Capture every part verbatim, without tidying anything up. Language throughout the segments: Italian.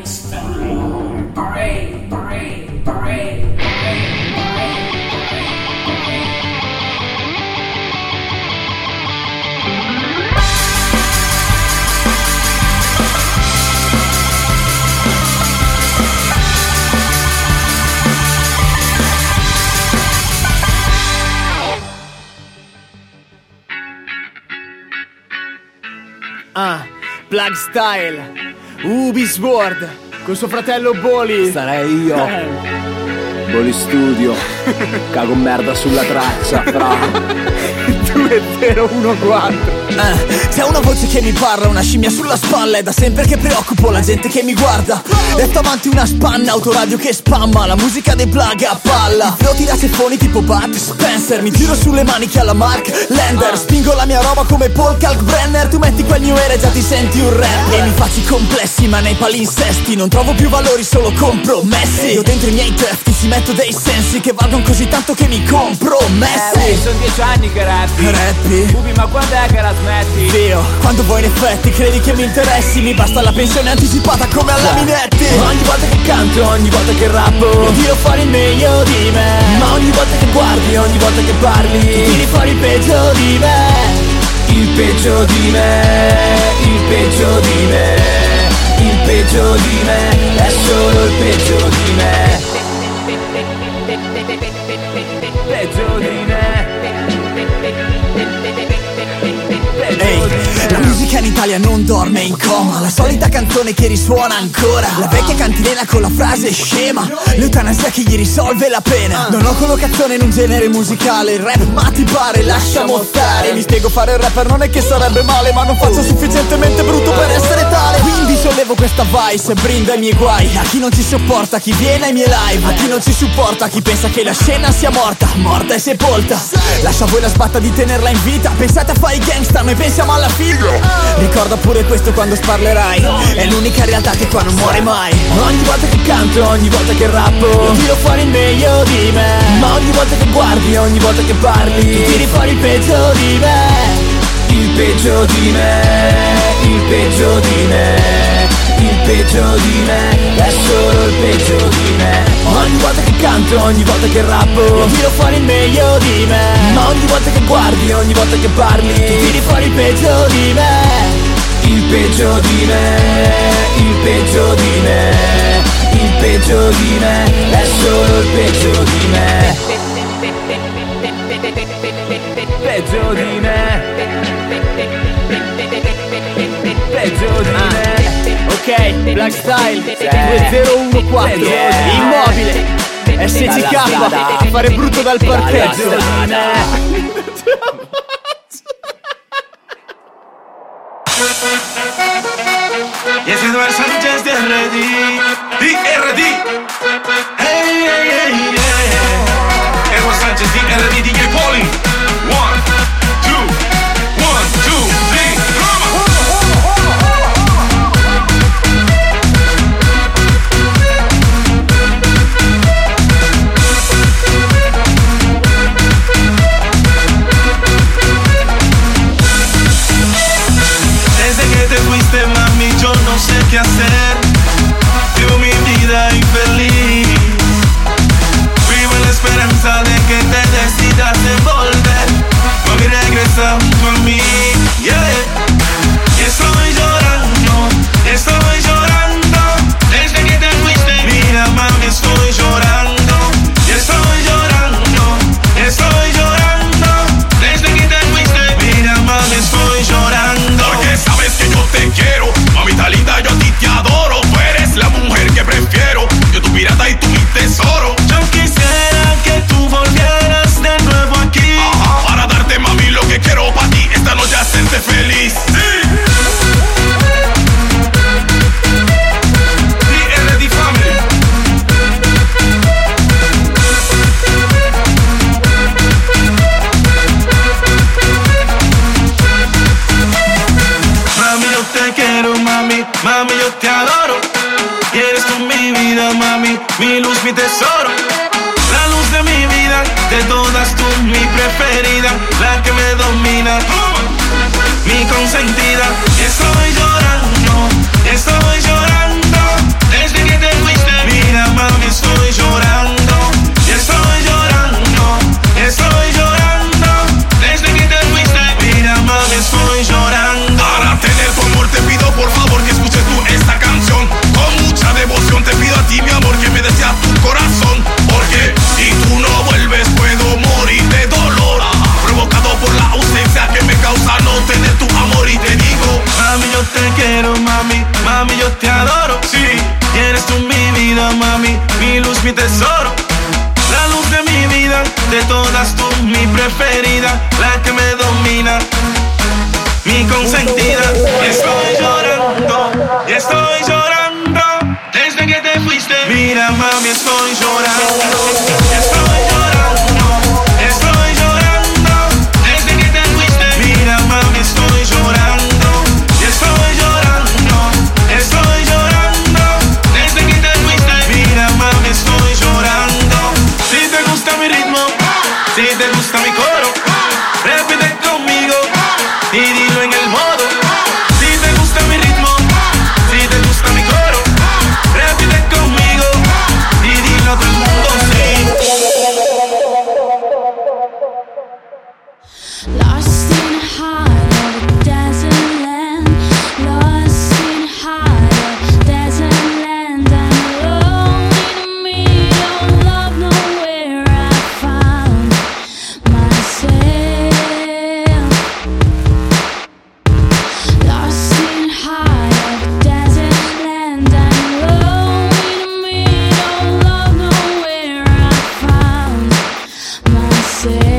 Parade, parade, parade. Ah, Plug Style, Ubi Sword, con suo fratello Boli. Sarei io, eh. Boli Studio, cago merda sulla traccia, fra. due zero uno quattro. Eh, se ho una voce che mi parla, una scimmia sulla spalla, è da sempre che preoccupo la gente che mi guarda. Detto avanti una spanna, autoradio che spamma, la musica dei Plug a palla. Flotti da ceffoni tipo Bud Spencer, mi tiro sulle maniche alla Mark Lander. Spingo la mia roba come Paul Kalkbrenner, tu metti quel new era e già ti senti un rap. E mi faccio i complessi ma nei palinsesti, non trovo più valori, solo compromessi. Io dentro i miei testi ci metto dei sensi che valgono così tanto che mi compromessi. Eh, sono dieci anni che rappi. Rappi? Ubi, ma quando è che la smetti? Dio, quando vuoi in effetti credi che mi interessi, mi basta la pensione anticipata come alla Minetti. Ogni volta che canto, ogni volta che rappo, io tiro fuori il meglio di me. Ma ogni volta che guardi, ogni volta che parli, tu tiri fuori il peggio di me. Il peggio di me, il peggio di me, il peggio di me, è solo il peggio di me. Peggio di me. Ehi, la musica in Italia non dorme in coma, la solita canzone che risuona ancora, la vecchia cantilena con la frase scema, l'eutanasia che gli risolve la pena. Non ho collocazione in un genere musicale, il rap ma ti pare, lasciamo stare. Mi spiego, fare il rapper non è che sarebbe male, ma non faccio sufficientemente brutto per essere tale. Quindi sollevo questa vice e brindo ai miei guai, a chi non ci sopporta, a chi viene ai miei live, a chi non ci supporta, a chi pensa che la scena sia morta, morta e sepolta. Lascia a voi la sbatta di tenerla in vita, pensate a fare i gangsta, noi pensiamo alla figlia. Ricorda pure questo quando sparlerai, è l'unica realtà che qua non muore mai. Ogni volta che canto, ogni volta che rappo, io tiro fuori il meglio di me. Ma ogni volta che guardi, ogni volta che parli, tu tiri fuori il peggio di me. Il peggio di me, il peggio di me, il peggio di me, è solo il peggio di me. Ogni volta che canto, ogni volta che rappo, io tiro fuori il meglio di me. Ma ogni volta che guardi, ogni volta che parli, tu tiri fuori il peggio di me. Il peggio di me, il peggio di me, il peggio di me, è solo il peggio di me. Peggio di me. Peggio di me. Ok, Plug Style, due zero uno quattro, immobile, S C K, a fare brutto dal parcheggio. Yes, Eduardo Sánchez de R D, D R D. Hey, hey, hey, yeah. Eduardo Sánchez, D R D, D J Pauling. One, two, one, two, three, come on. Desde que te fuiste, mami, yo no sé qué hacer. Vivo mi vida infeliz. Vivo en la esperanza de que te decidas envolver. Mami, regresa junto a mí, yeah. Y estoy llorando, estoy llorando. Desde que te fuiste, mira, mami, estoy llorando. Y estoy llorando, estoy llorando. Desde que te fuiste, mira, mami, estoy llorando. Porque sabes que yo te quiero, mamita linda, yo a ti te adoro. Tú eres la mujer que prefiero, yo tu pirata y tú mi tesoro. Yo quisiera que tú volvieras de nuevo aquí, ajá, para darte, mami, lo que quiero para ti, esta noche hacerte feliz. Sí. D R D Family. Mami, yo te quiero, mami, mami, yo te adoro. Y eres tú mi vida, mami, mi luz, mi tesoro. La luz de mi vida, de todas tú mi preferida, la que me domina, mi consentida. Y estoy llorando, estoy llorando. mami, yo te adoro. Sí, eres tú mi vida, mami, mi luz, mi tesoro. La luz de mi vida, de todas tú, mi preferida, la que me domina, mi consentida. Y estoy llorando, y estoy llorando, desde que te fuiste. Mira, mami, estoy llorando, estoy llorando, estoy llorando, desde que te fuiste. Mira, mami, estoy llorando, y estoy llorando, estoy llorando, desde que te fuiste. Mira, mami, estoy llorando. Si te gusta mi ritmo, si te gusta mi coro, repite conmigo y dilo en el modo. Si te gusta mi ritmo, si te gusta mi coro, repite conmigo y dilo a todo el mundo, sí. Lost in the heart of a desert land, lost in the heart of a desert land. I'm alone in the middle of nowhere. I found myself. Lost in the heart of a desert land. I'm alone in the middle of nowhere. I found myself.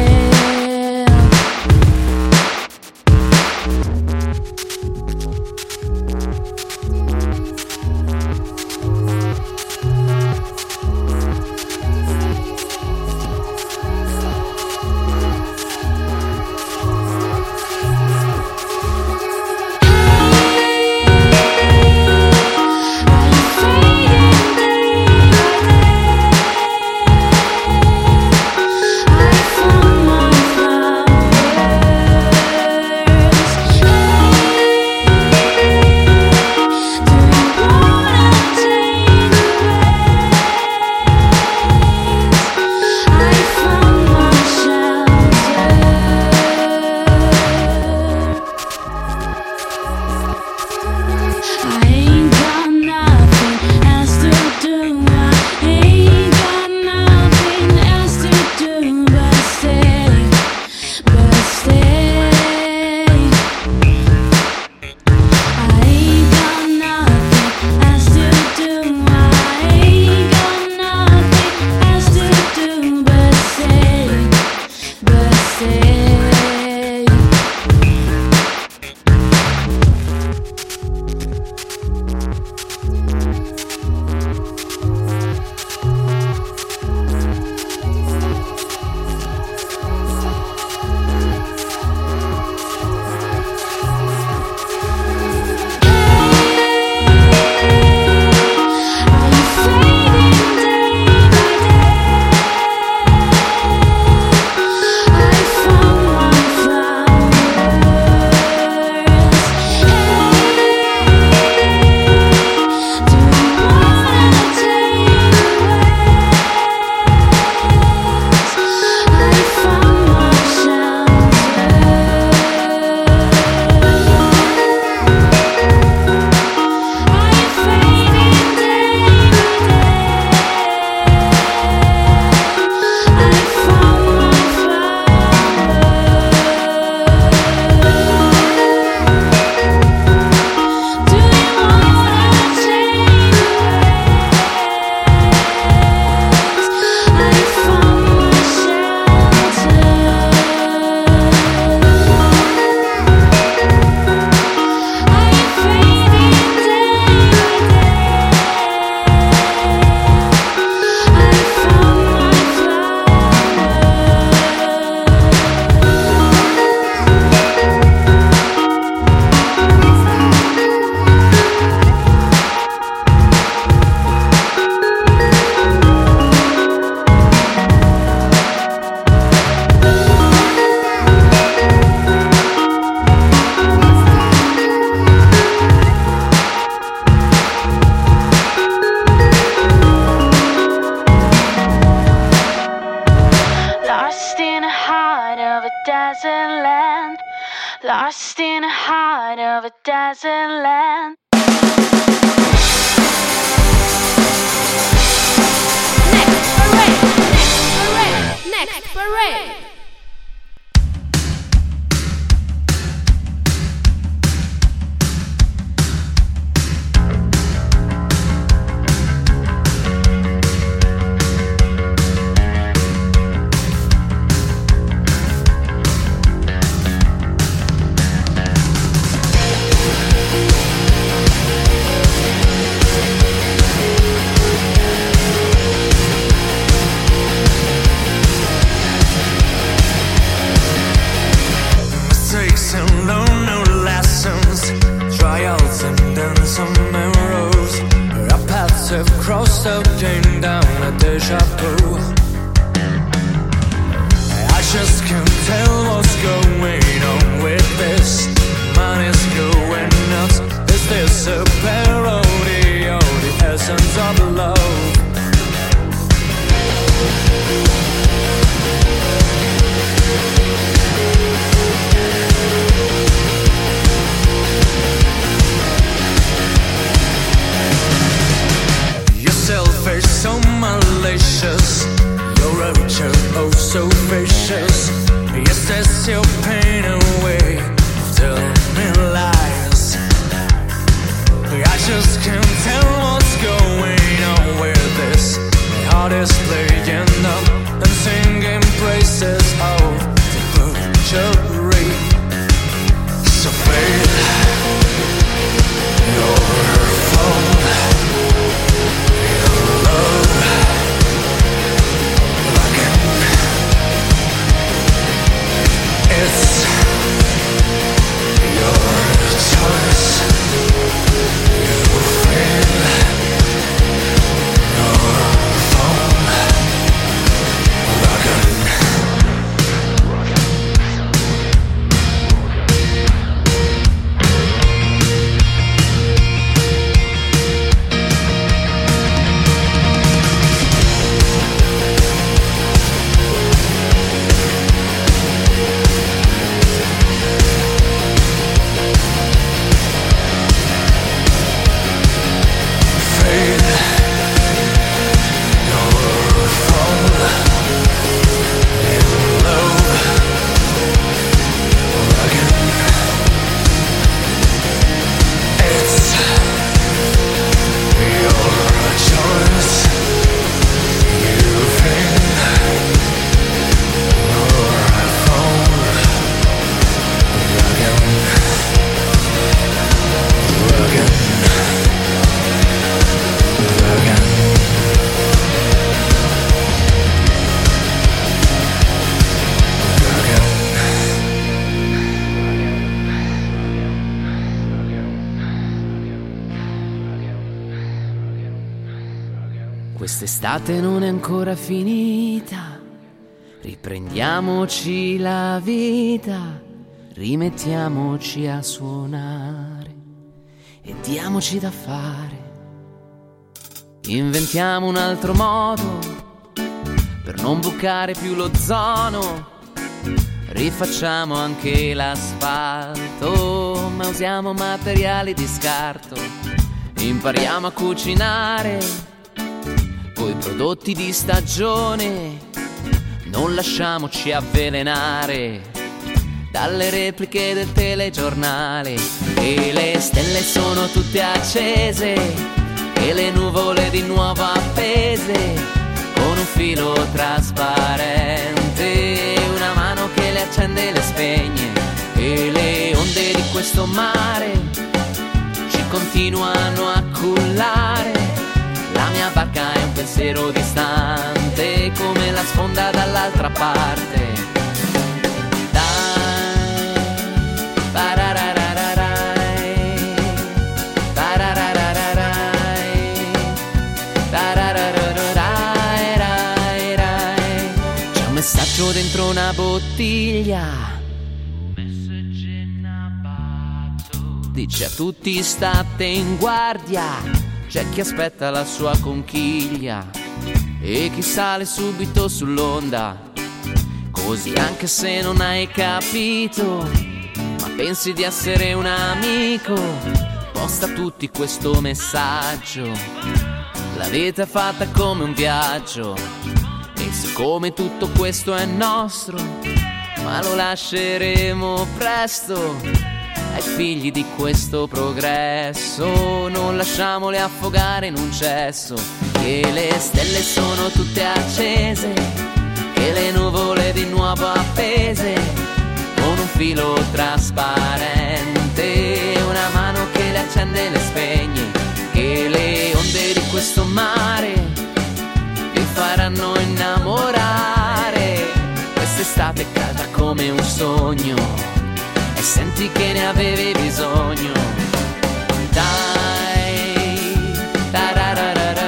desert land, lost in the heart of a desert land. Next parade, next parade, next parade. paths have crossed up, came down a deja vu. I just can't tell what's going on with this. Mine is going nuts. Is this a parody of the essence of love? You're selfish, so malicious. Your rapture, oh so vicious. Yes, that's your pain away. Tell me lies. I just can't tell what's going on with this. My heart is playing up and singing praises of the butchery. So fade your phone, your love. It's your choice. You feel your phone rocking. Quest'estate non è ancora finita, riprendiamoci la vita, rimettiamoci a suonare e diamoci da fare. Inventiamo un altro modo per non bucare più l'ozono, rifacciamo anche l'asfalto, ma usiamo materiali di scarto, impariamo a cucinare coi prodotti di stagione, non lasciamoci avvelenare dalle repliche del telegiornale. E le stelle sono tutte accese e le nuvole di nuovo appese, con un filo trasparente, una mano che le accende e le spegne. E le onde di questo mare ci continuano a cullare. La mia barca è un pensiero distante, come la sponda dall'altra parte. Dai, pararararai, pararararai, tararararai, rai, rai. C'è un messaggio dentro una bottiglia, dice a tutti state in guardia. C'è chi aspetta la sua conchiglia e chi sale subito sull'onda, così anche se non hai capito, ma pensi di essere un amico, posta a tutti questo messaggio. La vita è fatta come un viaggio e siccome tutto questo è nostro, ma lo lasceremo presto ai figli di questo progresso, non lasciamoli affogare in un cesso. Che le stelle sono tutte accese e le nuvole di nuovo appese, con un filo trasparente, una mano che le accende e le spegne. Che le onde di questo mare vi faranno innamorare. Quest'estate è calda come un sogno e senti che ne avevi bisogno. Dai, tarararara.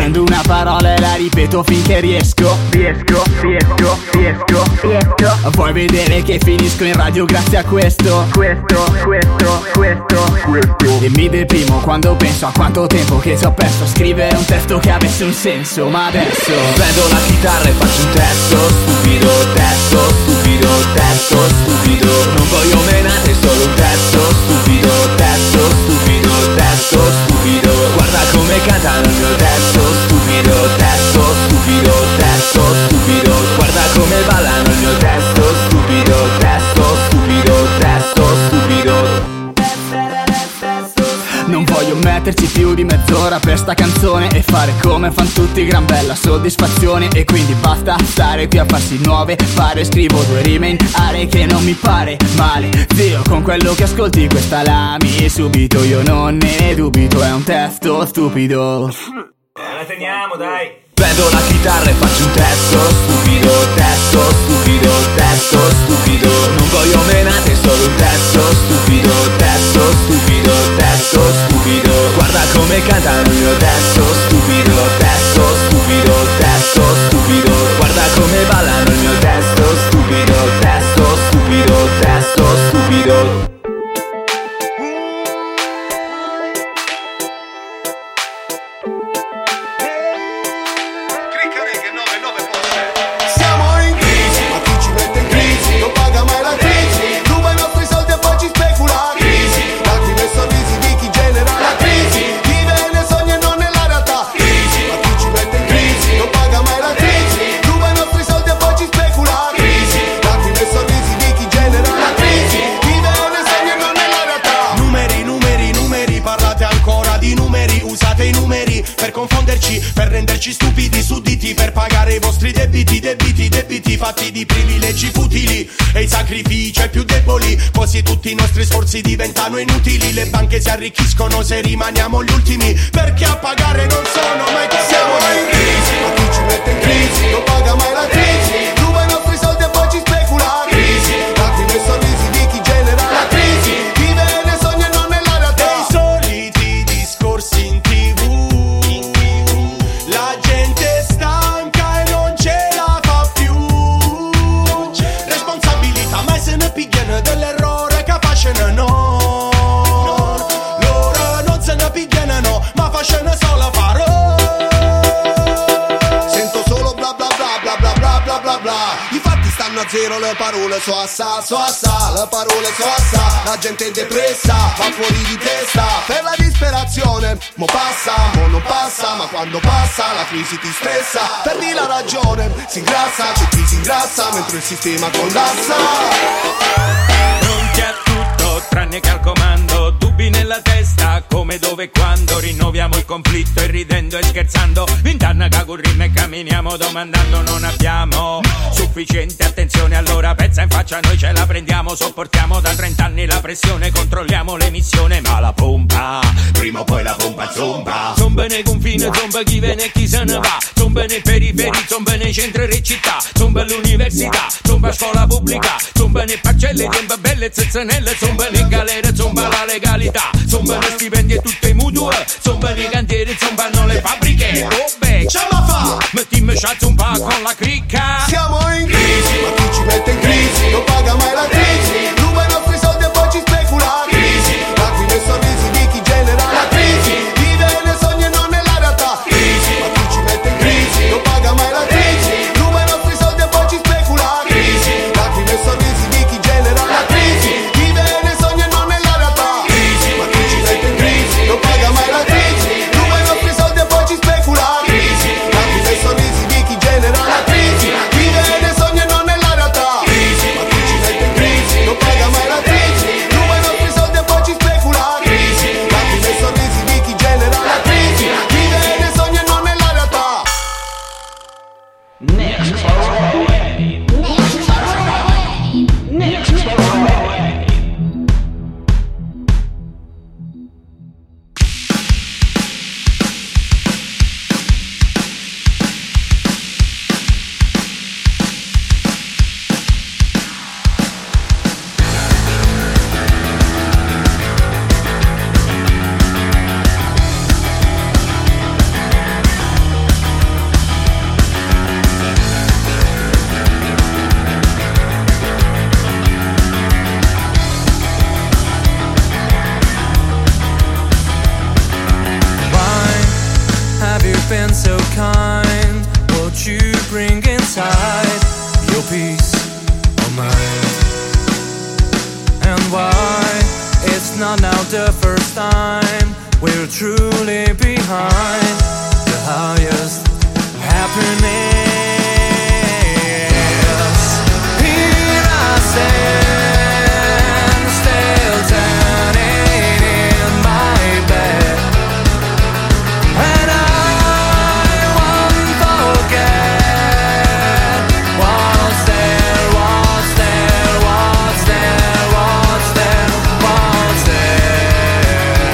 Prendo una parola e la ripeto finché riesco. Riesco, riesco, riesco, riesco. Vuoi vedere che finisco in radio grazie a questo? Questo, questo, questo, questo. E mi deprimo quando penso a quanto tempo che ci ho perso a scrivere un testo che avesse un senso. Ma adesso prendo la chitarra e faccio un testo stupido, testo stupido, testo stupido. Non voglio menate, solo un testo stupido, testo stupido, testo stupido. Guarda come cantano il mio testo stupido, testo stupido, testo stupido. Guarda come ballano il mio testo stupido, testo stupido, testo stupido. non voglio metterci più di mezz'ora per sta canzone e fare come fan tutti, gran bella soddisfazione. E quindi basta stare qui a farsi nuove pare. Scrivo due rime in aree che non mi pare male. Zio, con quello che ascolti questa lami subito, io non ne dubito, è un testo stupido. La teniamo, dai. Prendo la chitarra e faccio un testo stupido, testo stupido, testo stupido. Non voglio menate, solo un testo stupido, testo stupido, testo stupido. Guarda come cantano il mio testo stupido, testo stupido, testo stupido. Guarda come ballano il mio testo stupido, testo stupido, testo stupido. Per confonderci, per renderci stupidi, sudditi, per pagare i vostri debiti, debiti, debiti fatti di privilegi futili e i sacrifici ai più deboli. Così tutti i nostri sforzi diventano inutili. Le banche si arricchiscono se rimaniamo gli ultimi, perché a pagare non sono mai colpevoli. Siamo in crisi, ma chi ci mette in crisi non paga mai la crisi. Ruba i nostri soldi e poi ci specula. Crisi, lacrime e sorrisi di chi genera la crisi. Vive nei sogni e non nella realtà. E i soliti discorsi in tv. La gente stanca e non ce la fa più. Responsabilità mai se ne pigliano dell'errore che facciano no. Loro non se ne pigliano ma facciano solo fare. Sento solo bla bla bla bla bla bla bla bla bla. I fatti stanno a zero, le parole so assà, so assà. Le parole so assà. La gente è depressa, va fuori di testa per la disperazione. Mo passa, mo non passa, ma quando passa la crisi ti stressa. Perdi la ragione, si ingrassa, c'è chi si ingrassa mentre il sistema collassa. Pronti a tutto tranne che al comando, dubbi nella testa come dove e quando. Rinnoviamo il conflitto e ridendo e scherzando, vent'anni che corriamo e camminiamo domandando. Non abbiamo sufficiente attenzione, allora pezza in faccia noi ce la prendiamo. Sopportiamo da trent'anni la pressione, controlliamo l'emissione, ma la pompa prima o poi la pompa zomba. Zomba nei confini, zomba chi viene e chi se ne va. Zomba nei periferi, zomba nei centri e città. Zomba all'università, zomba a scuola pubblica. Zomba nei parcelle, zomba belle zezzanelle. Zomba nei galere, zomba la legalità. Zomba nei stipendi e tutte i mutue. Zomba nei cantieri, zombano le fabbriche. Oh beh, ce la fa! Mettiamo chat un po' con la cricca. Siamo in crisi, ma chi ci mette in crisi non paga mai la crisi. Ruba i nostri soldi e poi ci specula. Crisi, lacrime e sorrisi di chi genera la crisi. Vive nei sogni e non nella realtà. Crisi, ma chi ci mette in crisi non paga mai la crisi. Ruba i nostri soldi e poi ci specula. Crisi, lacrime e sorrisi di chi genera la crisi. Vive nei sogni e non nella realtà. Crisi, ma chi ci mette in crisi non paga mai la crisi. Ruba i nostri soldi e poi ci specula. Crisi, lacrime e sorrisi di chi genera la crisi. we're truly behind the highest happiness. Here I stand, still turning in my bed, and I won't forget what's there, what's there, what's there, what's there, what's there,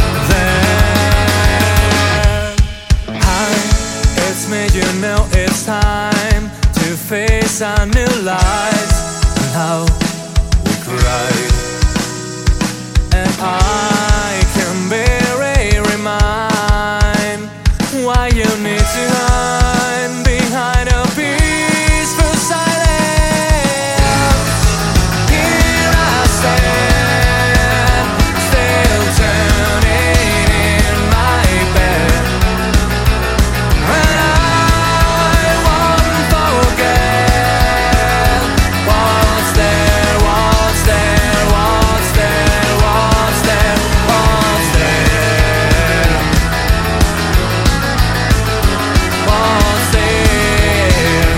there. Hi, it's me, you know it's time to face our new lives, and how we cried, and I can barely remind why you need to hide behind a peaceful silence. Here I stand, still turning in my bed, and I won't forget what's there, what's there, what's there, what's there, what's there, what's there,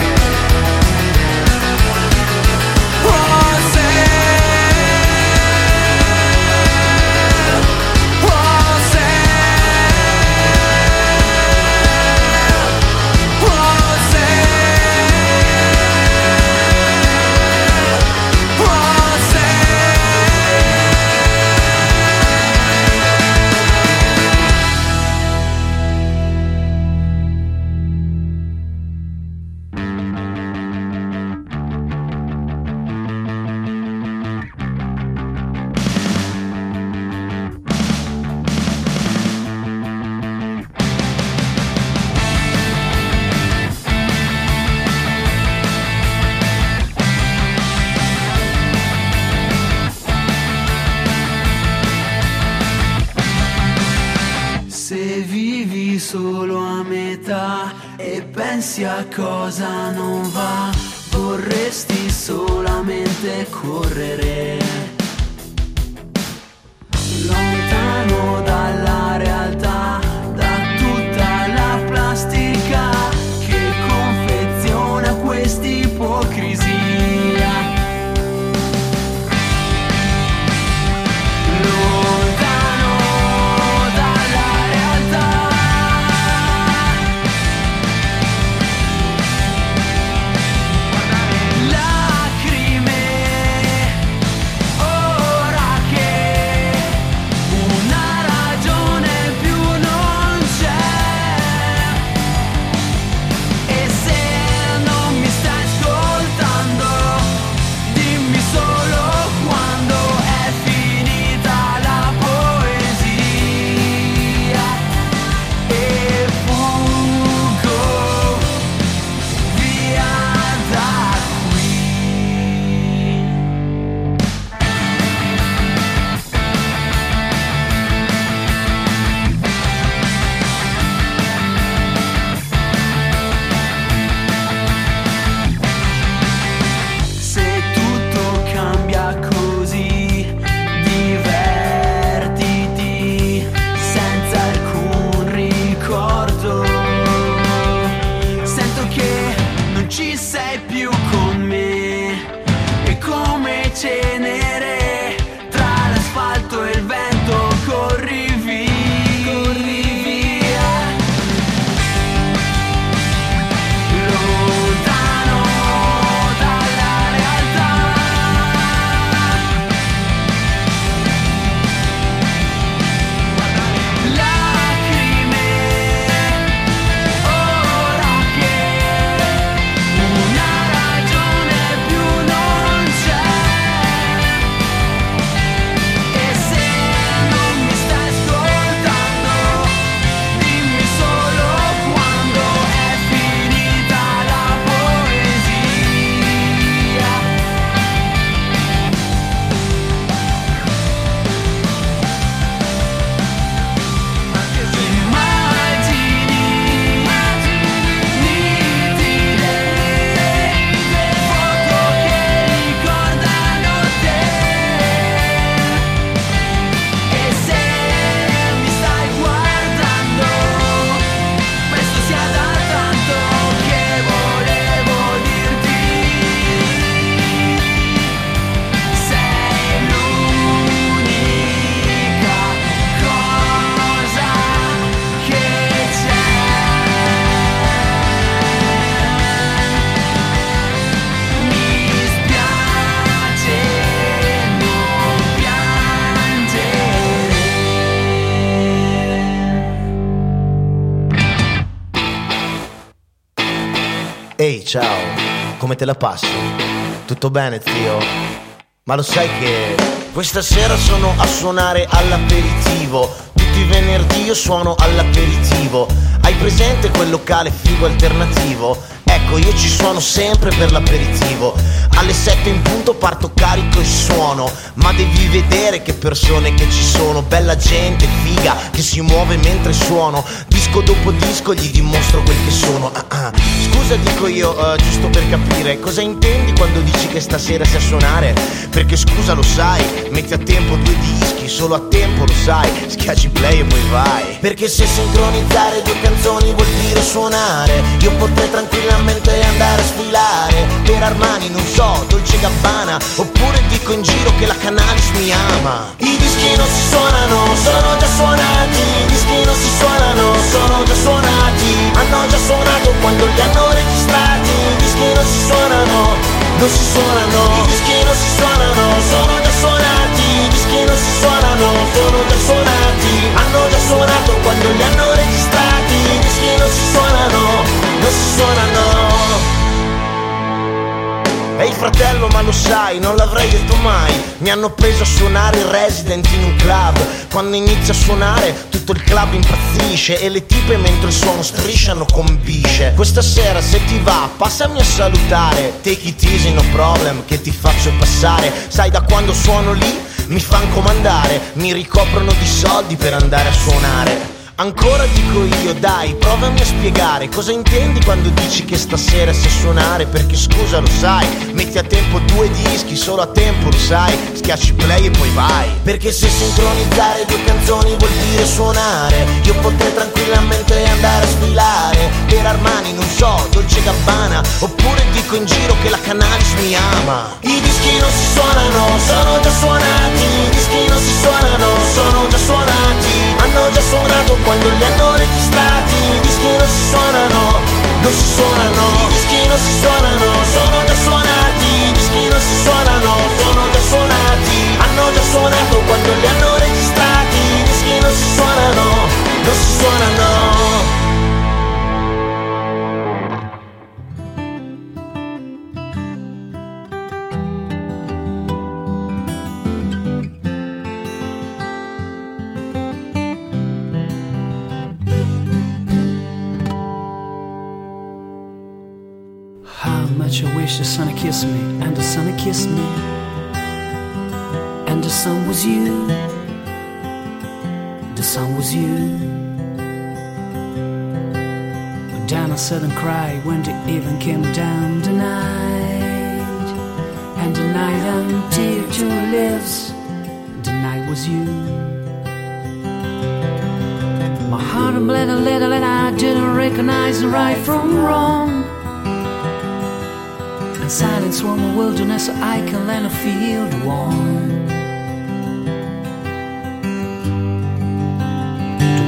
what's there, what's there, what's Se vivi solo a metà e pensi a cosa non va, vorresti solamente correre lontano dalla realtà, da tutta la plastica che confeziona quest'ipocrisia. Lontano dalla realtà, lacrime, ora che una ragione Ehi, ciao, come te la passi? Tutto bene, zio? Ma lo sai che questa sera sono a suonare all'aperitivo. Tutti i venerdì io suono all'aperitivo. Hai presente quel locale figo alternativo? Ecco, io ci suono sempre per l'aperitivo. Alle sette in punto parto carico e suono. Ma devi vedere che persone che ci sono. Bella gente, figa, che si muove mentre suono. Disco dopo disco gli dimostro quel che sono. ah, ah. Scusa dico io, uh, giusto per capire, cosa intendi quando dici che stasera sei a suonare? Perché scusa lo sai, metti a tempo due dischi, solo a tempo lo sai. Schiacci play e poi vai. Perché se sincronizzare due canzoni vuol dire suonare, io potrei tranquillamente andare a sfilare per Armani, non so, Dolce Gabbana. Oppure dico in giro che la Canalis mi ama. I dischi non si suonano, sono già suonati. I dischi non si suonano, sono già suonati. Hanno già suonato quando li hanno registrati. I dischi non si suonano, non si suonano. I dischi non si suonano, sono già suonati. I dischi non si suonano, sono già suonati. Hanno già suonato quando li hanno registrati. I dischi non si suonano, non si suonano. Ehi fratello, ma lo sai, non l'avrei detto mai. Mi hanno preso a suonare il resident in un club. Quando inizia a suonare tutto il club impazzisce e le tipe mentre il suono strisciano con bisce. Questa sera se ti va passami a salutare. Take it easy, no problem, che ti faccio passare. Sai da quando suono lì mi fan comandare. Mi ricoprono di soldi per andare a suonare. Ancora dico io, dai, provami a spiegare cosa intendi quando dici che stasera sai suonare. Perché scusa lo sai, metti a tempo due dischi, solo a tempo lo sai. Schiacci play e poi vai. Perché se sincronizzare due canzoni vuol dire suonare, io potrei tranquillamente andare a sfilare per Armani, non so, Dolce Gabbana. Oppure dico in giro che la Canalis mi ama. I dischi non si suonano, sono già suonati. I dischi non si suonano, sono già suonati. Hanno già suonato quando li hanno registrati. I dischi non si suonano, non si suonano. I dischi non si suonano, sono già suonati. I dischi non si suonano, sono già suonati. Hanno già suonato quando li hanno registrati. I dischi non si suonano, non si suonano. I wish the sun had kissed me, and the sun had kissed me, and the sun was you, the sun was you. But down I sat and cried when the evening came down the night, and the night until two lives, the night was you. My heart bled a little and I didn't recognize the right from wrong. Silence from the wilderness so I can learn to feel the warmth. The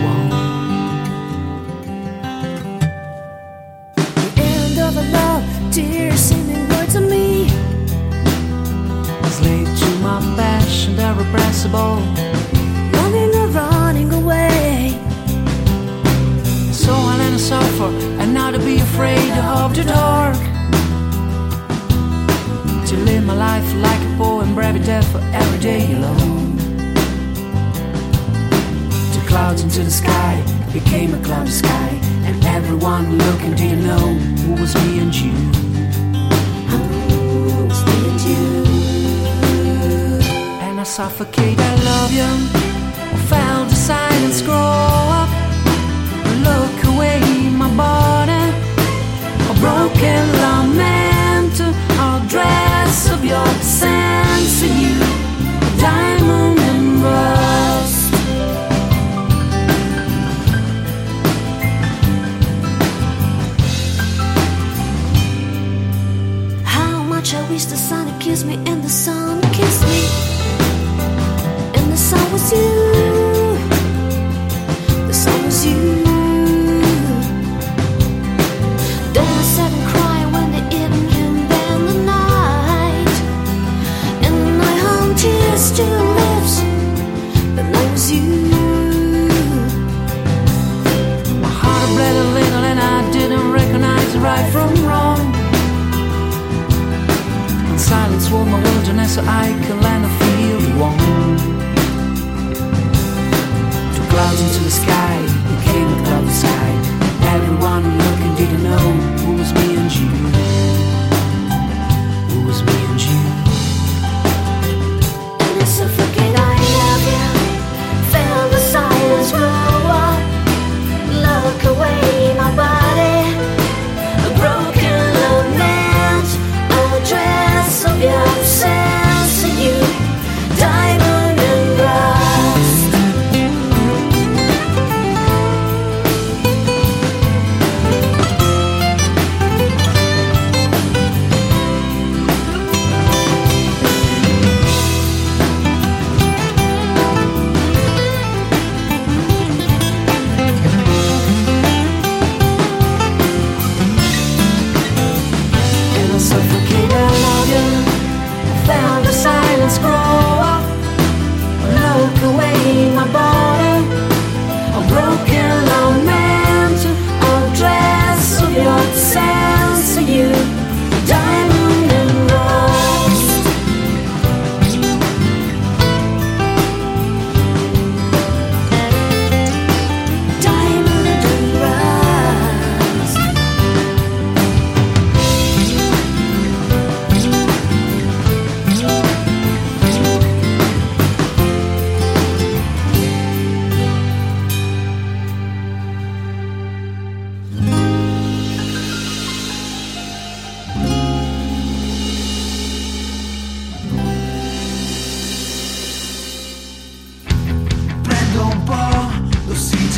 warmth. The end of a love, tears seeming words to me, was laid to my passion, irrepressible, running or running away. So I learned to suffer and not to be afraid of the dark. To live my life like a poem, brave death for every day alone. The clouds into the sky became a cloudy sky, and everyone looking didn't know who was me and you. Who was me and you? And I suffocate, I love you. I felt the silence grow up. Look away, my body, a broken lament, a dress of your sense of you, diamond and rust. How much I wish the sun had kissed me, and the sun kissed me, and the sun was you, the sun was you. Then I sat and cried when the evening came, then the night, and the night hung tears to your lips, the night was you. My heart bled a little and I didn't recognize right from wrong.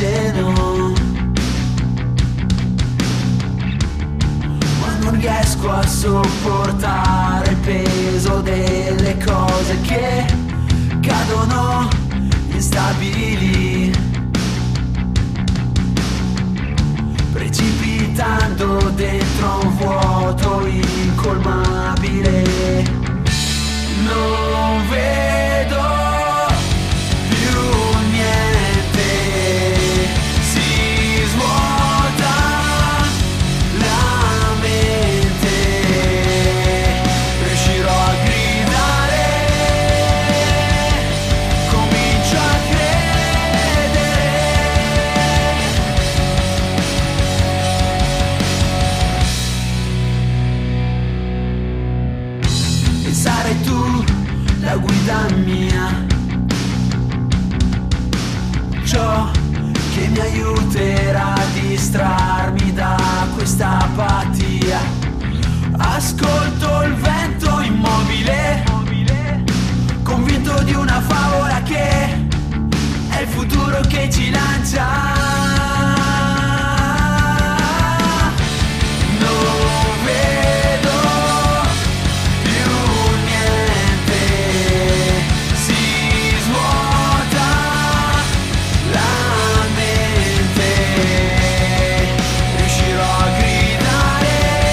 seno, ma non riesco a sopportare il peso delle cose che cadono instabili, precipitando dentro un vuoto incolmabile. Non vedo più niente, si svuota la mente, riuscirò a gridare, comincio a credere. E sarai tu la guida mia, ciò che mi aiuterà a distrarmi da questa apatia. Ascolto il vento immobile, convinto di una favola che è il futuro che ci lancia. Non vedo più niente, si svuota la mente, riuscirò a gridare,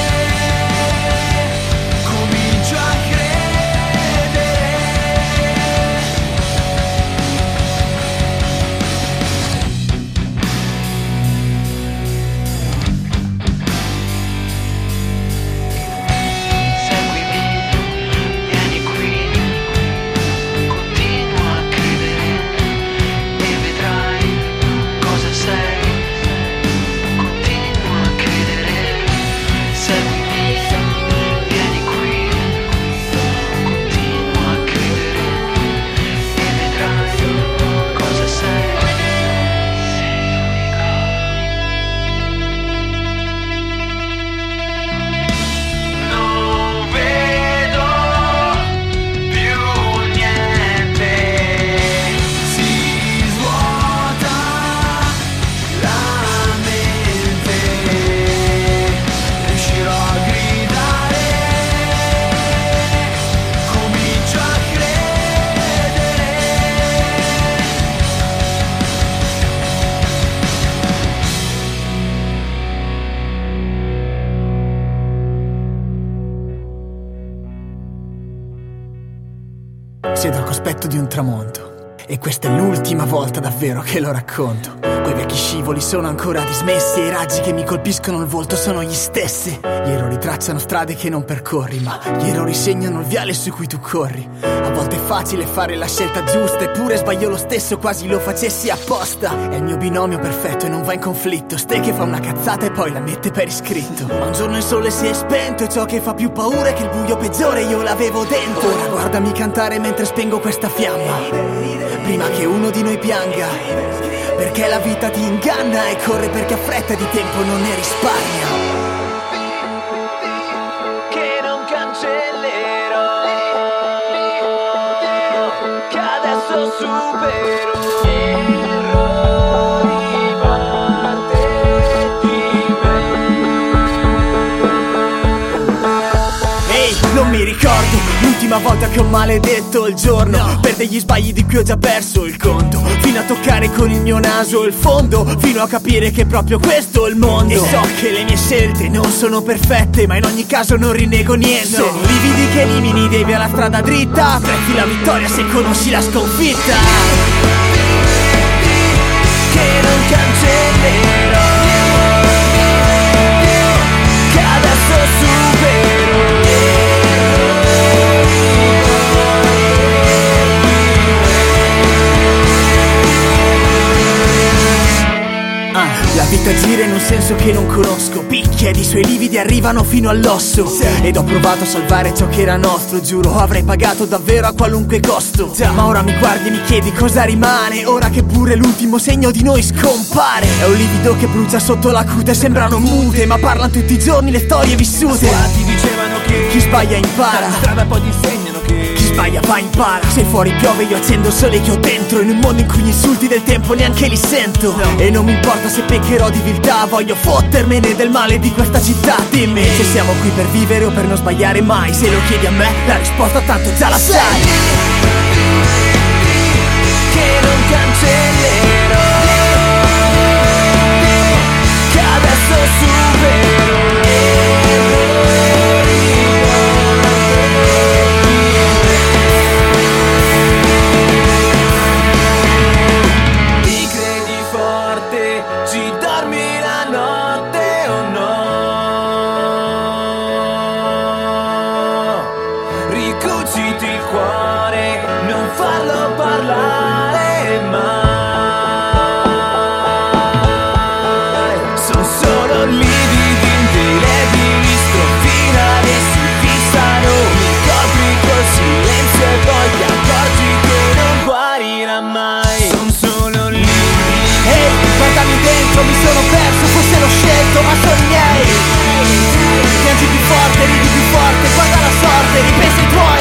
comincio a credere. Siedo al cospetto di un tramonto e questa è l'ultima volta davvero che lo racconto. Quei vecchi scivoli sono ancora dismessi e i raggi che mi colpiscono il volto sono gli stessi. Gli errori tracciano strade che non percorri, ma gli errori segnano il viale su cui tu corri. A volte è facile fare la scelta giusta, eppure sbaglio lo stesso, quasi lo facessi apposta. È il mio binomio perfetto e non va in conflitto. Ste che fa una cazzata e poi la mette per iscritto. Ma un giorno il sole si è spento e ciò che fa più paura è che il buio peggiore io l'avevo dentro. Ora guardami cantare mentre spengo questa fiamma, prima che uno di noi pianga, perché la vita ti inganna e corre perché a fretta di tempo non ne risparmia. Che non cancellerò, che adesso supero errori parte di me. Ehi, non mi ricordo l'ultima volta che ho maledetto il giorno per degli sbagli di cui ho già perso il conto, fino a toccare con il mio naso il fondo, fino a capire che proprio questo è il mondo. E so che le mie scelte non sono perfette, ma in ogni caso non rinnego niente. Sono lividi che elimini, devi alla strada dritta, prendi la vittoria se conosci la sconfitta. Che non cancellerò, che adesso supero. La vita gira in un senso che non conosco, picchia ed i suoi lividi arrivano fino all'osso. Ed ho provato a salvare ciò che era nostro, giuro avrei pagato davvero a qualunque costo. Ma ora mi guardi e mi chiedi cosa rimane, ora che pure l'ultimo segno di noi scompare. È un livido che brucia sotto la cute, sembrano mute, ma parlano tutti i giorni le storie vissute. dicevano che chi sbaglia impara, la strada poi ti insegnano che chi sbaglia va impara. Se fuori piove io accendo il sole che ho dentro, in un mondo in cui gli insulti del tempo neanche li sento, no. E non mi importa se peccherò di viltà, voglio fottermene del male di questa città. Dimmi se siamo qui per vivere o per non sbagliare mai. Se lo chiedi a me la risposta tanto già la sai. Che non cancellerò, che adesso supero. Ti credi forte, ci dormi la notte o no? Ricuciti il cuore, non farlo parlare mai. Sono solo lividi indelebili, strofinali e si fissano. Mi copri col silenzio e poi ti accorgi che non guarirà mai. Sono solo lividi. Ehi, guardami dentro, mi sono perso, forse l'ho scelto, ma sono i miei. Piangi più forte, ridi più forte, guarda la sorte, ripensa ai tuoi.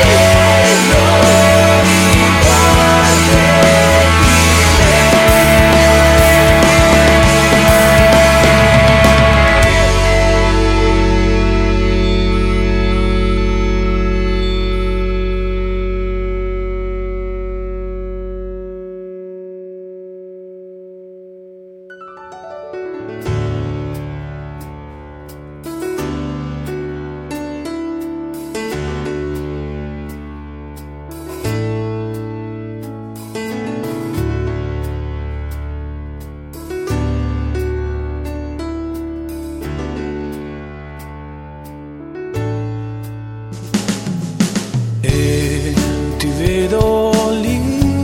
E ti vedo lì,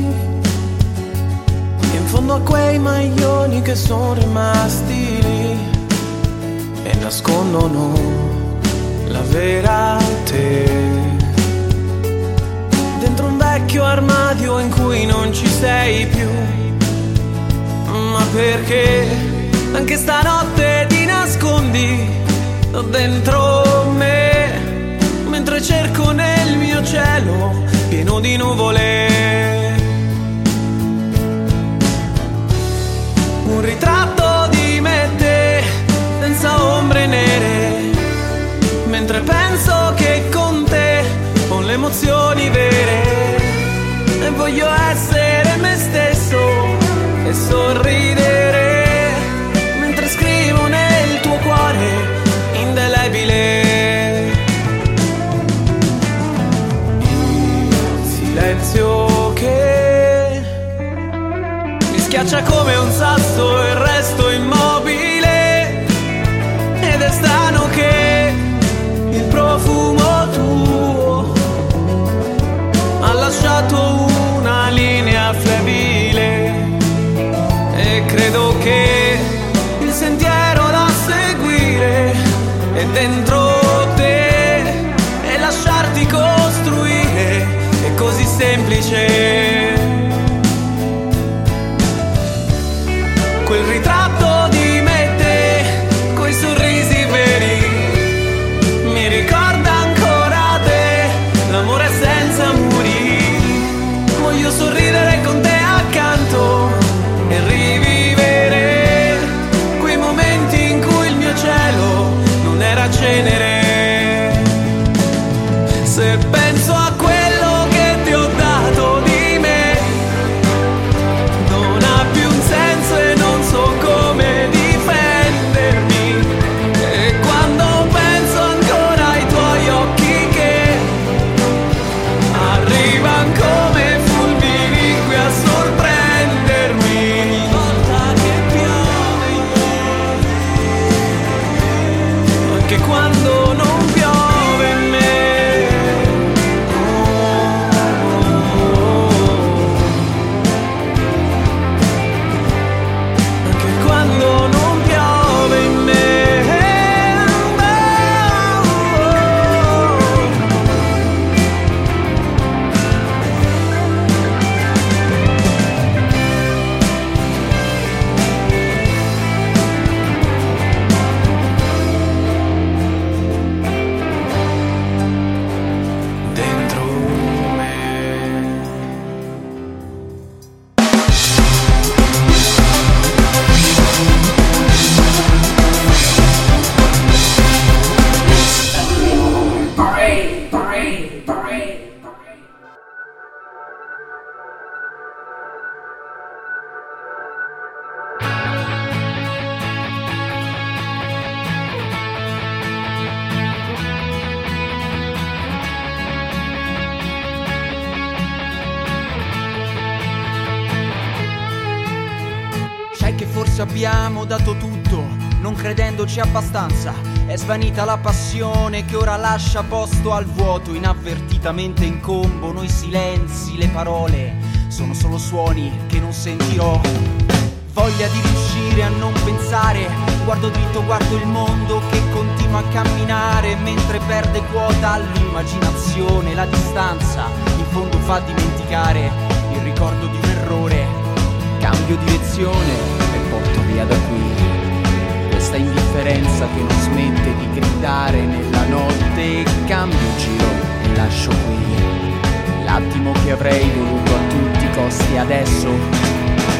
in fondo a quei maglioni che sono rimasti lì e nascondono la vera te. Dentro un vecchio armadio in cui non ci sei più. Ma perché anche stanotte ti nascondi dentro me, mentre cerco nel mio cielo pieno di nuvole un ritratto di me e te senza ombre nere, mentre penso che con te ho le emozioni vere e voglio essere me stesso e sorridere mentre scrivo nel tuo cuore indelebile. Silenzio che mi schiaccia come un sasso e resto immobile, ed è strano che il profumo tuo ha lasciato una linea flebile e credo che il sentiero da seguire è dentro te e lasciarti costruire è così semplice. Quel ritratto di me e te, coi sorrisi veri, mi ricorda ancora te, l'amore senza muri. Voglio sorridere con te accanto e rivivere quei momenti in cui il mio cielo non era cenere. Se penso a quello che ti ho dato di me, non ha più un senso e non so come forse abbiamo dato tutto, non credendoci abbastanza. È svanita la passione che ora lascia posto al vuoto. Inavvertitamente incombono i silenzi, le parole sono solo suoni che non sentirò. Voglia di riuscire a non pensare, guardo dritto, guardo il mondo che continua a camminare, mentre perde quota all'immaginazione. La distanza in fondo fa dimenticare il ricordo di un errore. Cambio direzione e porto via da qui questa indifferenza che non smette di gridare nella notte. Cambio giro e lascio qui l'attimo che avrei voluto a tutti i costi adesso.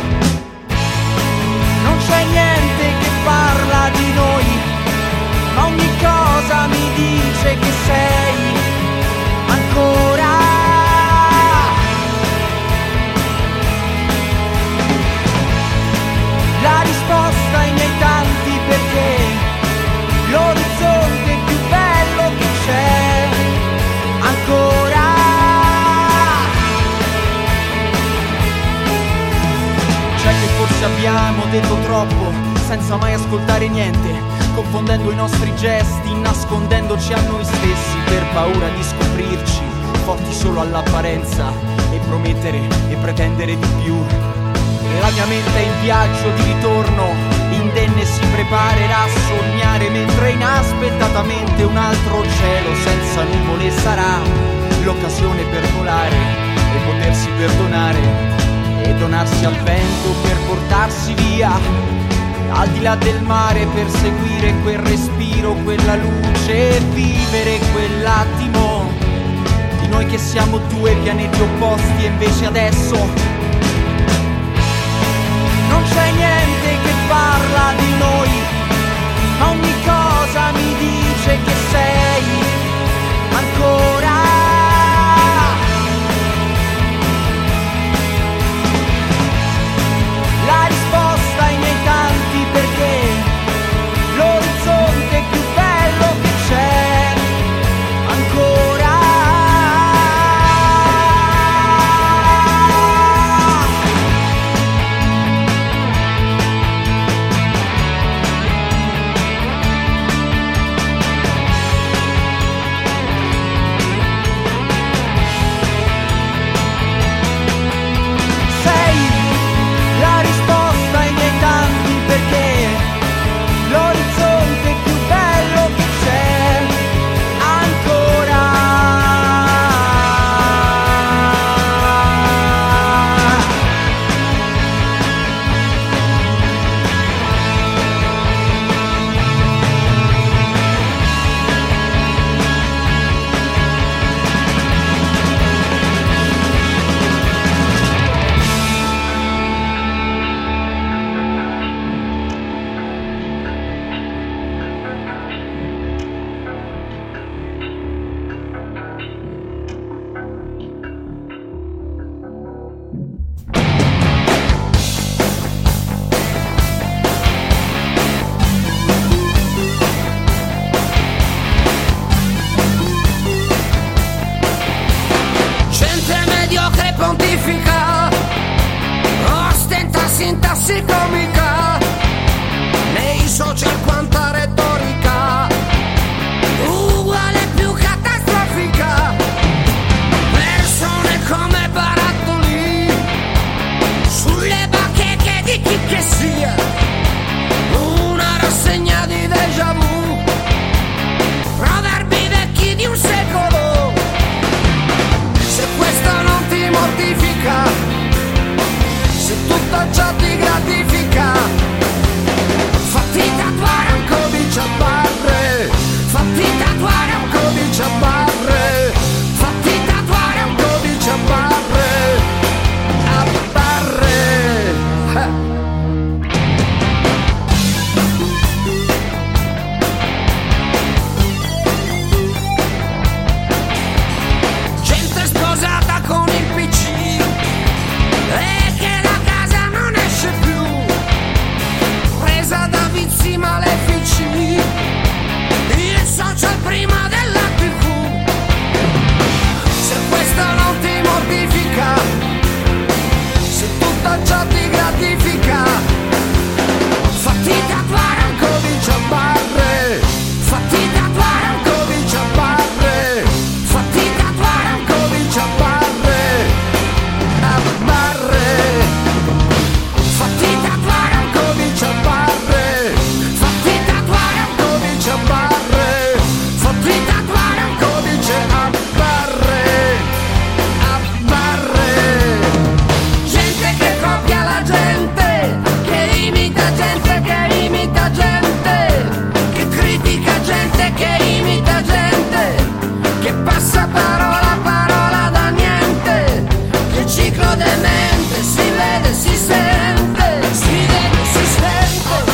Non c'è niente che parla di noi, ma ogni cosa mi dice che sei ancora. La risposta ai miei tanti perché, l'orizzonte più bello che c'è ancora. C'è che forse abbiamo detto troppo senza mai ascoltare niente, confondendo i nostri gesti, nascondendoci a noi stessi per paura di scoprirci forti solo all'apparenza e promettere e pretendere di più. La mia mente è in viaggio di ritorno, indenne si preparerà a sognare, mentre inaspettatamente un altro cielo senza nuvole sarà l'occasione per volare e potersi perdonare e donarsi al vento per portarsi via, al di là del mare, per seguire quel respiro, quella luce e vivere quell'attimo di noi che siamo due pianeti opposti e invece adesso non c'è niente che parla di noi, ma ogni cosa mi dice che sei ancora. La risposta ai miei tanti perché, l'orizzonte più bello che c'è ancora. Pontifica, ostenta sintassi comica, nei social quanta retorica, uguale più catastrofica, persone come barattoli, sulle bacheche di chi che sia, una rassegna di déjà vu, proverbi vecchi di un secolo. Se questo non ti mortifica, se tutto ciò ti gratifica, parola, parola, parola da niente. Che ciclo demente, si vede, si sente, si vede, si sente.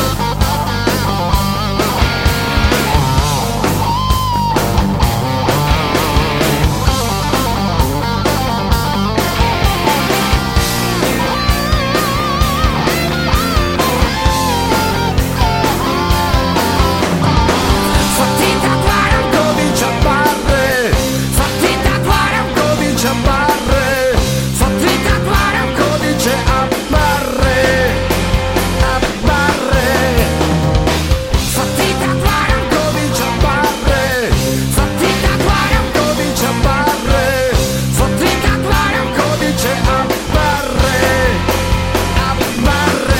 Fatti tatuare un codice a barre, fatti tatuare un codice a barre, fatti tatuare un codice a barre, a barre. Fatti tatuare un codice a barre, fatti tatuare un codice a barre, fatti tatuare un codice a barre, a barre.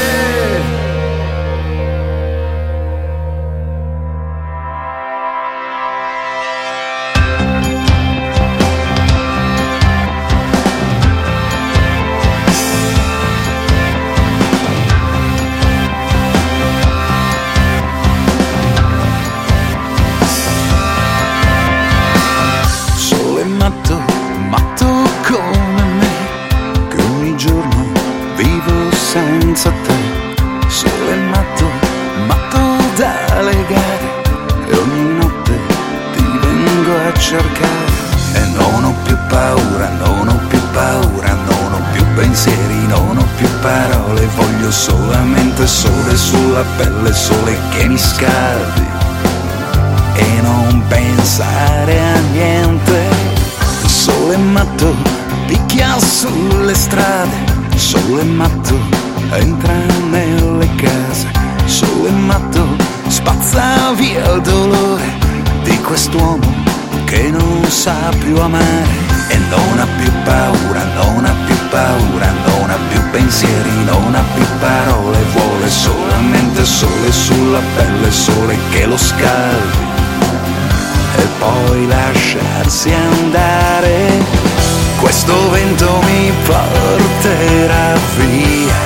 Sole matto, matto come me, che ogni giorno vivo senza te. Sole matto, matto da legare, e ogni notte ti vengo a cercare. E non ho più paura, non ho più paura, non ho più pensieri, non ho più parole. Voglio solamente sole sulla pelle, sole che mi scaldi e non pensare a niente. Sole matto picchia sulle strade, sole matto entra nelle case, sole matto spazza via il dolore di quest'uomo che non sa più amare e non ha più paura, non ha più paura, non ha più pensieri, non ha più parole. Vuole solamente sole sulla pelle, sole che lo scaldi e poi lasciarsi andare. Questo vento mi porterà via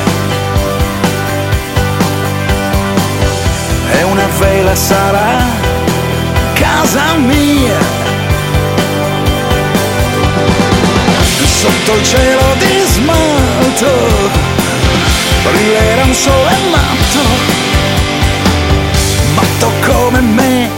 e una vela sarà casa mia. Sotto il cielo di smalto brillerà un sole matto, matto come me.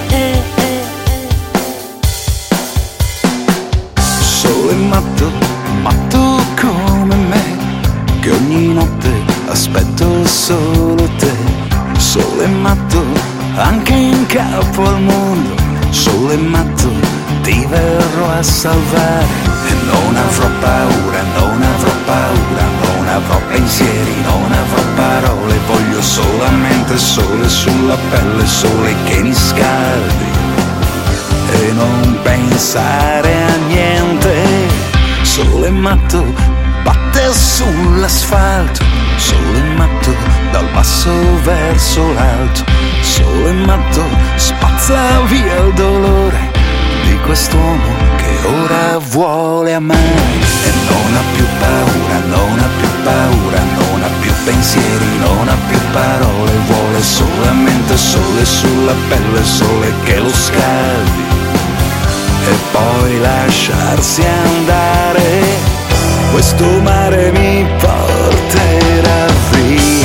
Sole matto, matto come me, che ogni notte aspetto solo te. Sole matto, anche in capo al mondo, sole matto, ti verrò a salvare. E non avrò paura, non avrò paura, non avrò pensieri, non avrò parole. Voglio solamente sole sulla pelle, sole che mi scaldi e non pensare a niente. Sole matto batte sull'asfalto, sole matto dal basso verso l'alto, sole matto spazza via il dolore di quest'uomo che ora vuole amare e non ha più paura, non ha più paura, non ha più pensieri, non ha più parole. Vuole solamente sole sulla pelle, sole che lo scaldi e poi lasciarsi andare. Questo mare mi porterà via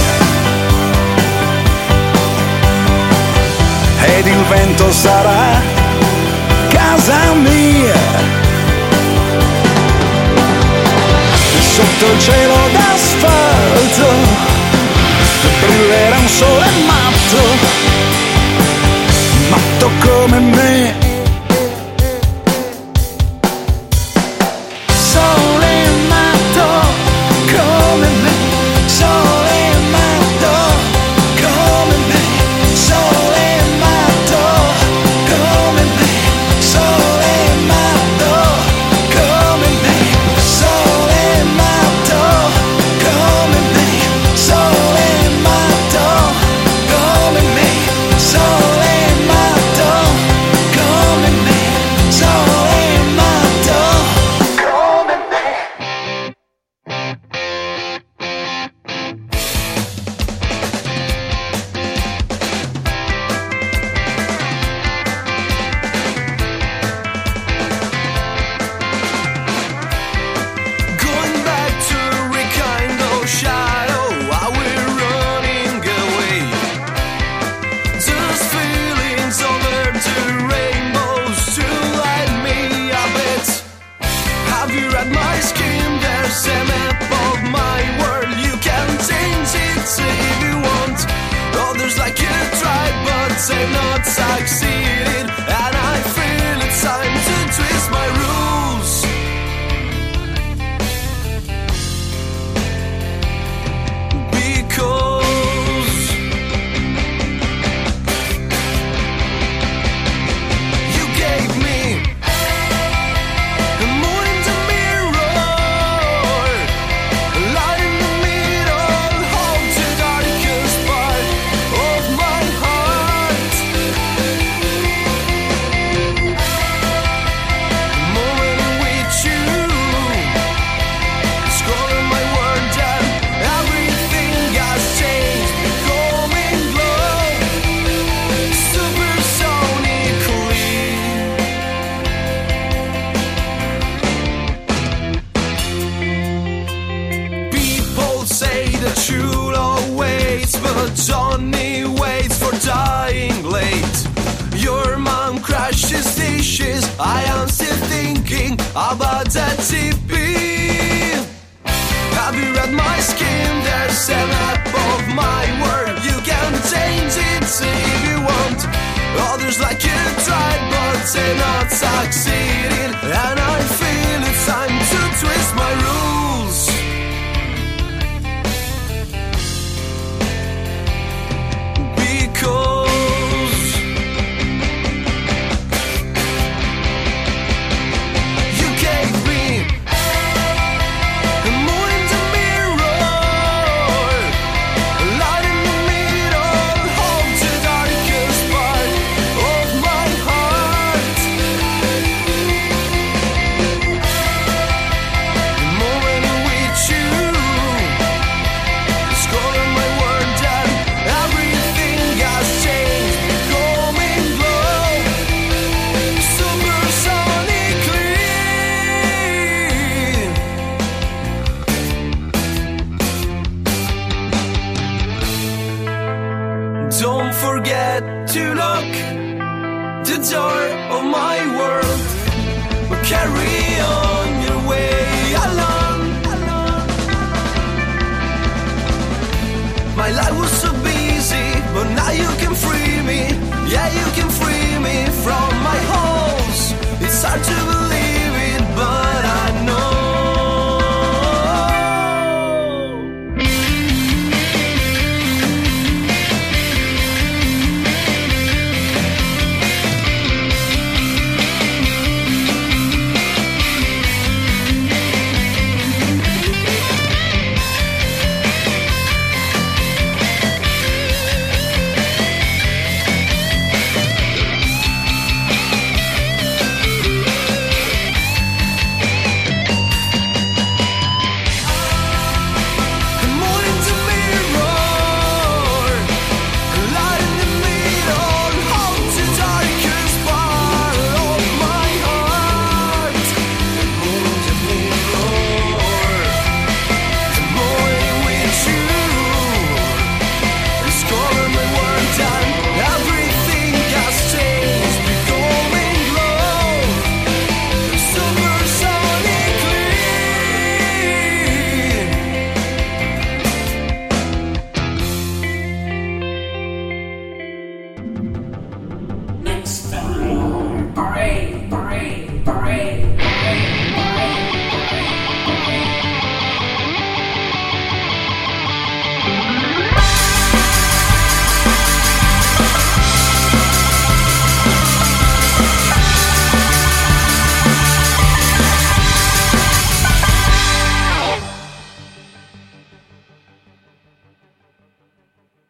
ed il vento sarà casa mia. Sotto il cielo d'asfalto brillerà un sole matto, matto come me. Sole matto come me, sole matto come me, sole matto come me, sole matto come me, sole matto come me, sole matto come they're not succeeding, and I feel it's time to twist my rules. Because you gave me a moon in the mirror, a light in the middle, hold the darkest part of my heart. The moment with you, it's calling my word down. Everything has changed, becoming glow, supersonically. People say that you'll always, but Johnny waits for dying late. Your mom crashes dishes, I am still thinking about that T V. Have you read my skin? There's a map of my world. You can change it if you want. Others like you tried, but they're not succeeding, and I feel it's time to twist my rules. Because you gave me a moon in the mirror, a light in the middle, hold the darkest part of my heart. The moment with you, it's calling my word down. Everything has changed, becoming glow, supersonically. Don't forget to lock the door of my world, but carry on your way along. My life was so busy, but now you can free